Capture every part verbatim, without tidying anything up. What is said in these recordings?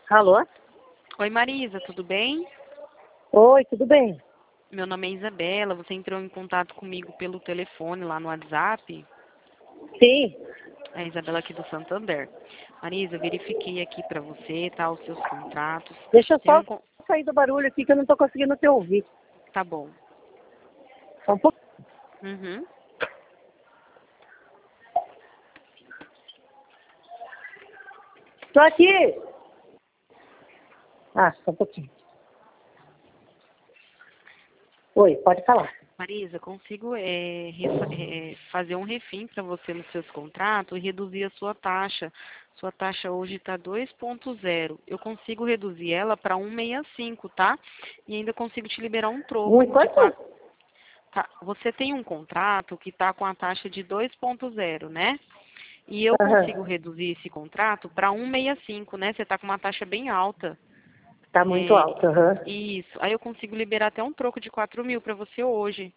Alô? Oi, Marisa, tudo bem? Oi, tudo bem? Meu nome é Isabela, você entrou em contato comigo pelo telefone lá no WhatsApp. Sim. É a Isabela aqui do Santander. Marisa, eu verifiquei aqui pra você, tá, os seus contratos. Deixa eu Tem só um... con- sair do barulho aqui que eu não tô conseguindo te ouvir. Tá bom. Só um pouco. Uhum. Tô aqui! Ah, só um pouquinho. Oi, pode falar. Marisa, consigo é, refa- é, fazer um refim para você nos seus contratos e reduzir a sua taxa. Sua taxa hoje está dois ponto zero. Eu consigo reduzir ela para um vírgula sessenta e cinco, tá? E ainda consigo te liberar um Um e troco de quanto? quatro. Tá, você tem um contrato que está com a taxa de dois ponto zero, né? E eu consigo Aham. reduzir esse contrato para um vírgula sessenta e cinco, né? Você está com uma taxa bem alta. Tá muito É, alto, aham. isso. Aí eu consigo liberar até um troco de quatro mil para você hoje.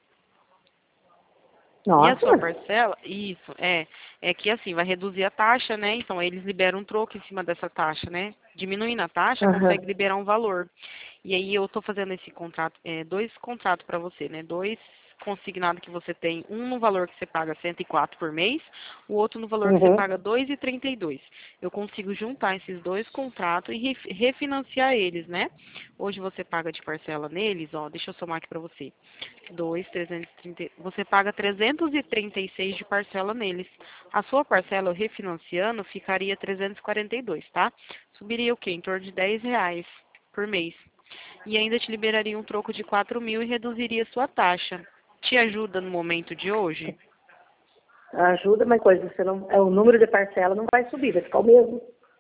E a Nossa. sua parcela? Isso, é. É que assim, vai reduzir a taxa, né? Então aí eles liberam um troco em cima dessa taxa, né? Diminuindo a taxa, Aham. consegue liberar um valor. E aí eu estou fazendo esse contrato, é, dois contratos para você, né? Dois consignados que você tem, um no valor que você paga cento e quatro por mês, o outro no valor que você Uhum. paga dois e trinta e dois. Eu consigo juntar esses dois contratos e ref- refinanciar eles, né? Hoje você paga de parcela neles, ó, deixa eu somar aqui para você. Dois, trezentos e trinta, você paga trezentos e trinta e seis de parcela neles. A sua parcela, eu refinanciando, ficaria trezentos e quarenta e dois, tá? Subiria o quê? Em torno de dez reais por mês. E ainda te liberaria um troco de quatro mil e reduziria sua taxa. Te ajuda no momento de hoje? Ajuda, mas coisa, você não, é, o número de parcela não vai subir, vai ficar o mesmo.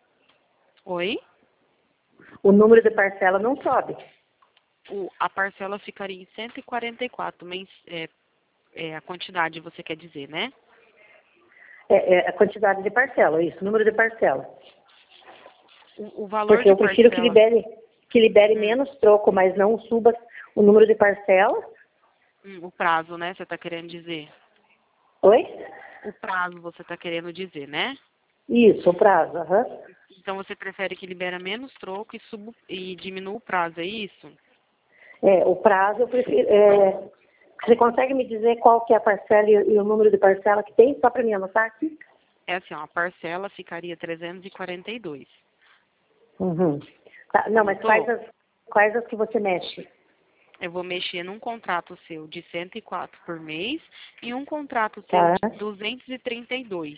Oi? O número de parcela não sobe. O, a parcela ficaria em cento e quarenta e quatro, mens, é, é, a quantidade você quer dizer, né? É, é a quantidade de parcela, isso, número de parcela. O, o valor Porque de eu prefiro que parcela. libere, que libere Hum, menos troco, mas não suba o número de parcela. hum, o prazo, né? Você está querendo dizer? Oi? O prazo você está querendo dizer, né? Isso, o prazo, aham. Então você prefere que libera menos troco e, suba, e diminua o prazo, é isso? É, o prazo eu prefiro. É, você consegue me dizer qual que é a parcela e, e o número de parcela que tem, só para mim anotar aqui? É assim, ó, a parcela ficaria trezentos e quarenta e dois. Uhum. Tá, não, mas quais Anotou? as, quais as que você mexe? Eu vou mexer num contrato seu de cento e quatro por mês e um contrato seu Tá? de duzentos e trinta e dois.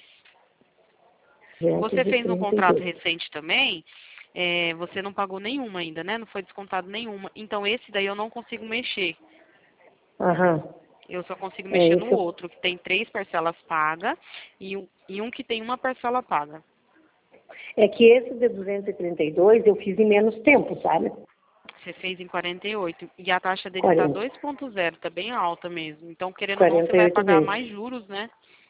Você fez um contrato duzentos e trinta e dois. recente também, é, você não pagou nenhuma ainda, né? Não foi descontado nenhuma. Então esse daí eu não consigo mexer. Aham. Eu só consigo É mexer no isso. outro, que tem três parcelas pagas e um, e um que tem uma parcela paga. É que esse de duzentos e trinta e dois eu fiz em menos tempo, sabe? Você fez em quarenta e oito e a taxa dele está quarenta. dois ponto zero, está bem alta mesmo. Então, querendo ou não, você quarenta e vai oito pagar vezes. mais juros, né?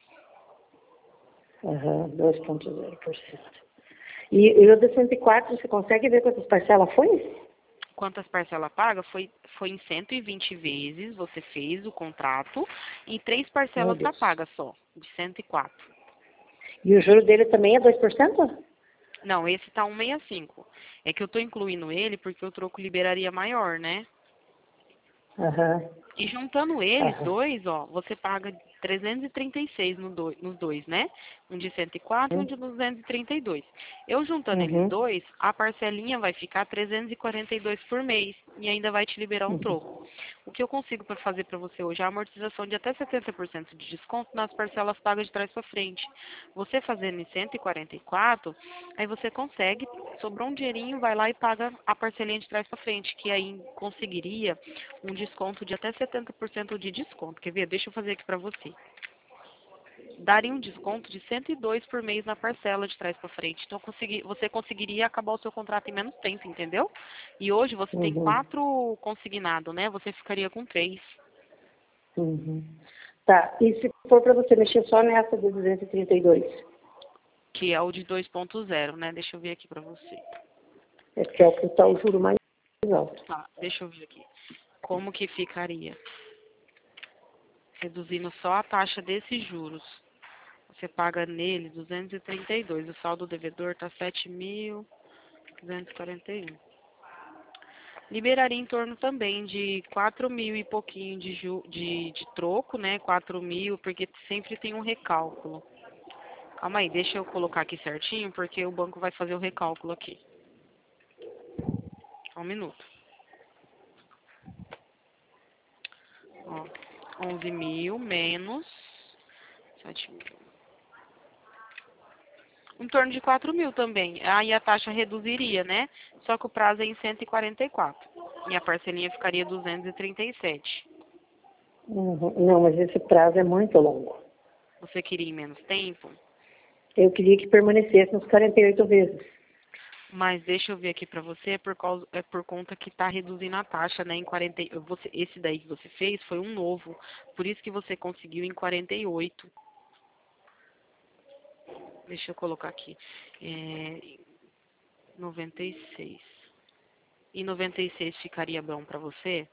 Aham, dois vírgula zero por cento. E, e o de cento e quatro, você consegue ver quantas parcelas foi? Quantas parcelas paga? Foi, foi em cento e vinte vezes, você fez o contrato, e três Meu parcelas está Deus. paga só, de cento e quatro. E o juro dele também é dois por cento? Não, esse tá um vírgula sessenta e cinco. É que eu tô incluindo ele porque o troco liberaria maior, né? Aham, E juntando eles aham. dois, ó, você paga trezentos e trinta e seis no dois, nos dois, né? Um de cento e quatro e um de duzentos e trinta e dois. Eu juntando eles Uhum, dois, a parcelinha vai ficar trezentos e quarenta e dois por mês e ainda vai te liberar um uhum, troco. O que eu consigo para fazer para você hoje é a amortização de até setenta por cento de desconto nas parcelas pagas de trás para frente. Você fazendo em cento e quarenta e quatro, aí você consegue, sobrou um dinheirinho, vai lá e paga a parcelinha de trás para frente, que aí conseguiria um desconto de até setenta por cento de desconto. Quer ver? Deixa eu fazer aqui para você. Daria um desconto de cento e dois por mês na parcela de trás para frente. Então consegui, você conseguiria acabar o seu contrato em menos tempo, entendeu? E hoje você tem uhum, quatro consignados, né? Você ficaria com três, uhum. Tá, e se for para você mexer só nessa de duzentos e trinta e dois? que é o de dois ponto zero, né? Deixa eu ver aqui para você. É que é o que está o juro mais alto. Tá, deixa eu ver aqui. Como que ficaria? Reduzindo só a taxa desses juros. Você paga nele duzentos e trinta e dois. O saldo devedor está sete mil. duzentos e quarenta e um. Liberaria em torno também de quatro mil e pouquinho de, ju, de, de troco, né? quatro mil, porque sempre tem um recálculo. Calma aí, deixa eu colocar aqui certinho, porque o banco vai fazer o recálculo aqui. Só um minuto. Ó, onze mil menos sete mil. Em torno de quatro mil também. Aí a taxa reduziria, né? Só que o prazo é em cento e quarenta e quatro. E a parcelinha ficaria duzentos e trinta e sete. Uhum. Não, mas esse prazo é muito longo. Você queria em menos tempo? Eu queria que permanecesse nos quarenta e oito vezes. Mas deixa eu ver aqui pra você, é por, causa, é por conta que tá reduzindo a taxa, né? Em quarenta, você, esse daí que você fez foi um novo. Por isso que você conseguiu em quarenta e oito. Deixa eu colocar aqui. É, noventa e seis. E noventa e seis ficaria bom pra você?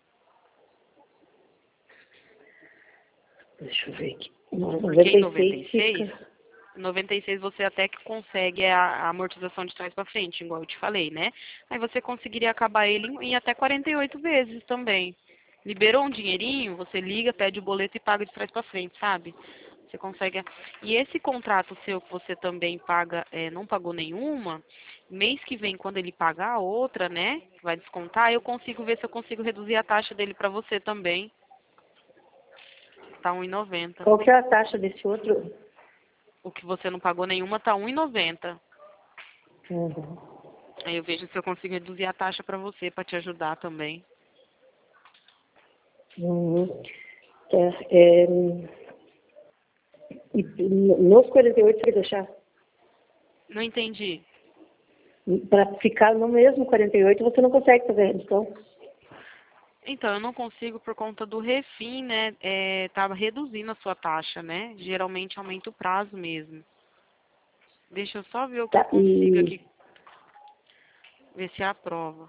Deixa eu ver aqui. Porque em noventa e seis noventa e seis, fica... noventa e seis você até que consegue a, a amortização de trás para frente, igual eu te falei, né? Aí você conseguiria acabar ele em, em até quarenta e oito vezes também. Liberou um dinheirinho, você liga, pede o boleto e paga de trás para frente, sabe? Você consegue. E esse contrato seu que você também paga, é, não pagou nenhuma, mês que vem, quando ele pagar a outra, né? Vai descontar, eu consigo ver se eu consigo reduzir a taxa dele para você também. Tá um e noventa. Qual que é a taxa desse outro? O que você não pagou nenhuma tá um e noventa. Uhum. Aí eu vejo se eu consigo reduzir a taxa para você, para te ajudar também. Uhum. É, é... E nos quarenta e oito você vai deixar? Não entendi. Para ficar no mesmo quarenta e oito você não consegue fazer a redução. Então, eu não consigo por conta do refim, né? É, tá reduzindo a sua taxa, né? Geralmente aumenta o prazo mesmo. Deixa eu só ver o que eu Tá, consigo e... aqui. Ver se aprova.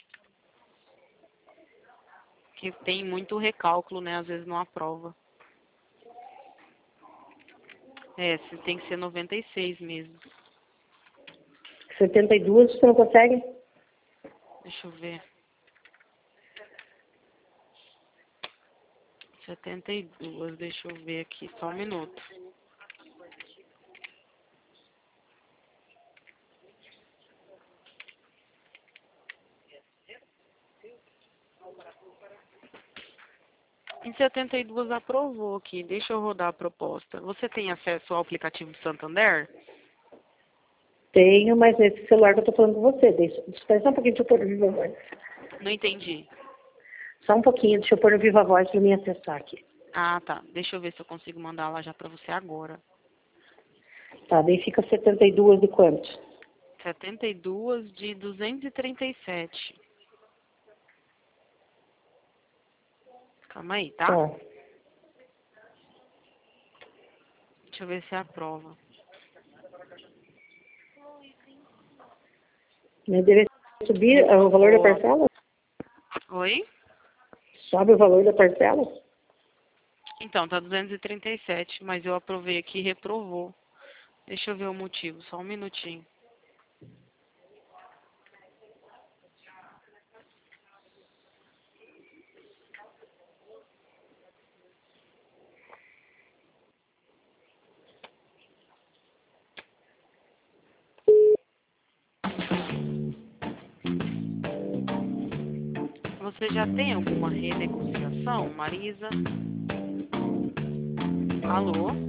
Que tem muito recálculo, né? Às vezes não aprova. É, se tem que ser noventa e seis mesmo. setenta e dois você não consegue? Deixa eu ver. setenta e dois, deixa eu ver aqui, só um minuto. Em setenta e dois aprovou aqui. Deixa eu rodar a proposta. Você tem acesso ao aplicativo do Santander? Tenho, mas nesse celular que eu tô falando com você. Deixa, espera só um pouquinho, deixa eu pôr no Viva Voz. Não entendi. Só um pouquinho, deixa eu pôr no Viva Voz para me acessar aqui. Ah, tá. Deixa eu ver se eu consigo mandar lá já pra você agora. Tá, daí fica setenta e dois de quanto? setenta e dois de duzentos e trinta e sete. Calma aí, tá? Tá. Deixa eu ver se aprova. Mas deve subir ah, o valor da parcela? Oi? Sobe o valor da parcela? Então, tá duzentos e trinta e sete, mas eu aprovei aqui e reprovou. Deixa eu ver o motivo, só um minutinho. Você já tem alguma renegociação, Marisa? Alô?